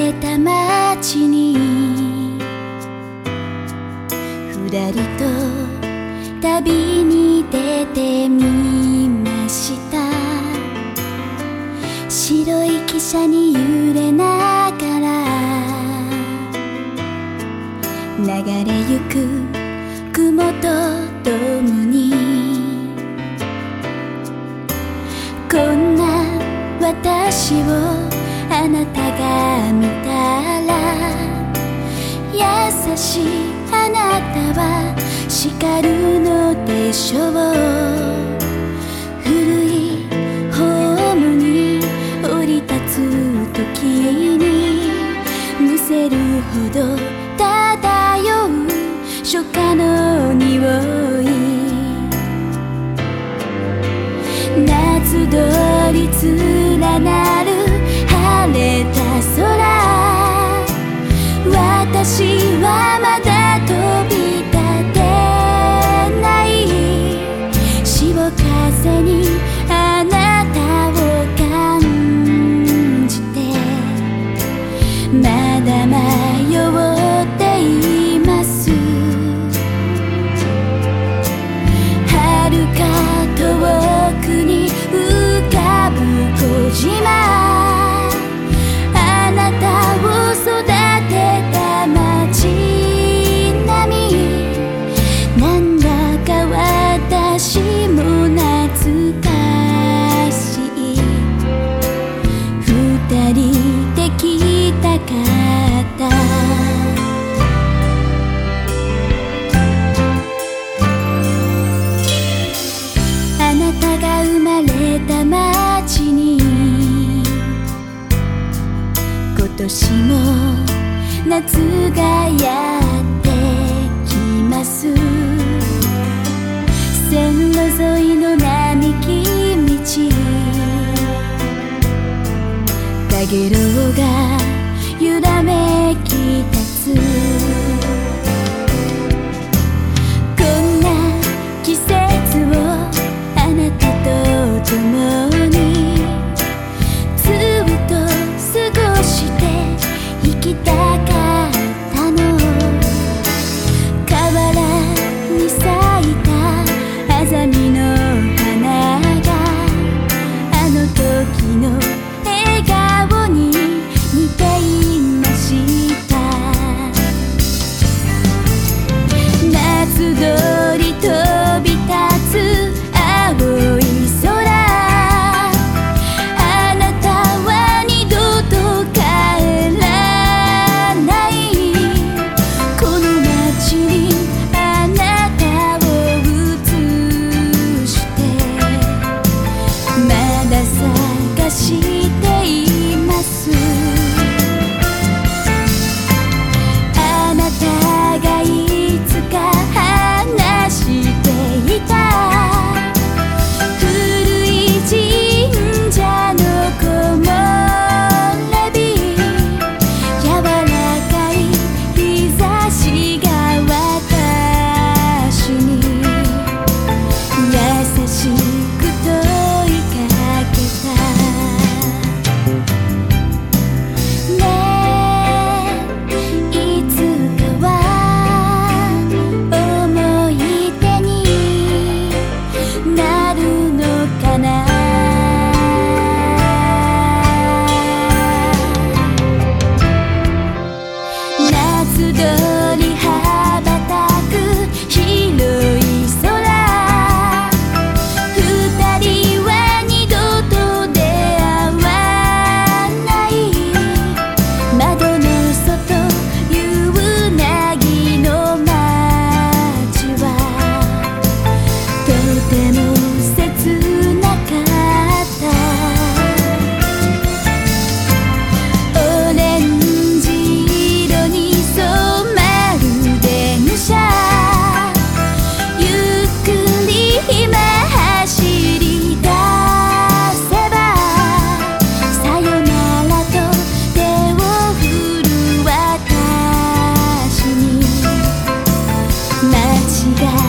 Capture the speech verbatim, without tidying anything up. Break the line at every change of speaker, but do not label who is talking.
れた街にふらりと旅に出てみました。白い汽車に揺れながら流れゆく雲と共に、こんな私をあなたが見たら、優しいあなたは叱るのでしょう。古いホームに降り立つ時にむせるほど漂う初夏の匂い、夏通り連なる晴れた空、私はまだ飛び立てない。潮風にあなたを感じてまだ迷っています。遥か遠くに浮かぶ小島、あなたを育てた街並み、なんだか私も懐かしい。二人で来たかった。あなたが生まれた街に今年も夏がやってきます。線路沿いの並木道、かげろうが揺らめき立つ。こんな季節をあなたと共にずっと過ごして生きたかったの。河原に咲いたアザミの花があの時の笑顔に似ていました。夏通り飛び立つ青い空、あなたは二度と帰らない。この街にあなたを移してまだ探しています。あなたがいつか話していた古い神社の木漏れ日、柔らかい日差しが私に優しく問いかけた。ねえ、いつかは思い出になるのかな。夏通り羽ばたく広い空、二人は二度と出会わない。窓の外夕なぎの街はとても切なかった。オレンジ色に染まる電車、ゆっくり今走り出せば、さよならと手を振る私に間違い